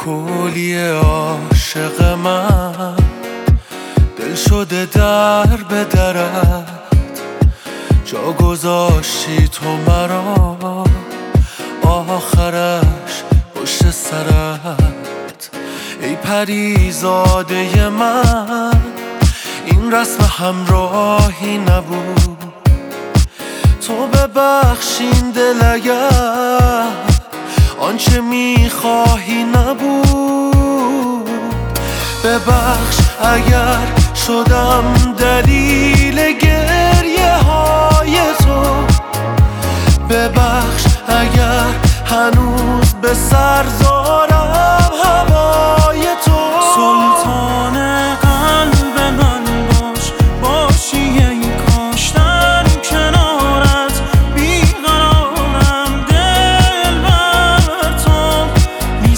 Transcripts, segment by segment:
کلی عاشق من دل شده در به درت، جا گذاشتی تو مرا آخرش پشت سرت. ای پریزاده من این رسم همراهی نبود، تو ببخشین دل اگر آنچه میخواهی نبود. ببخش اگر شدم دلیل گریه های تو، ببخش اگر هنوز به سر دارم هوای تو. سلطان قلب من باش، باشی ای کاش در کنارت بیقرارم، دل بر تو می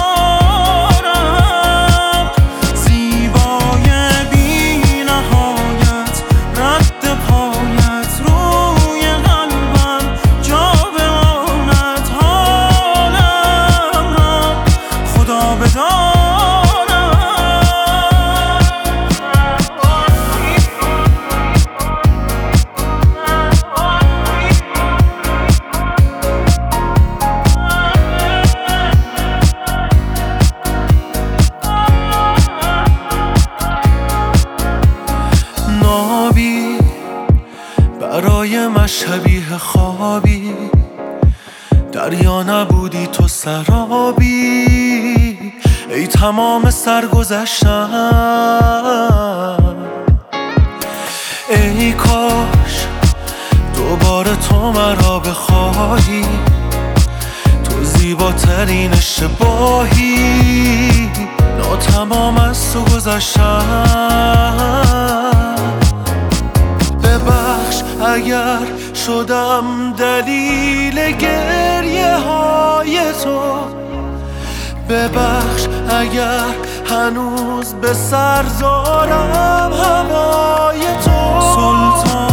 سپارم. زیبای بی نهایت رد پایت روی قلبم جا بماند، حالم را خدا بداند. نابی برای من شبیه خوابی، دریا نبودی تو سرابی. ای تمام سرگذشتم، ای کاش دوباره تو مرا بخواهی، تو زیباترین اشتباهی. ناتمام از تو گذشتم، ببخش اگر شدم دلیل گریه های تو، ببخش اگر هنوز به سر دارم هوای تو. سلطان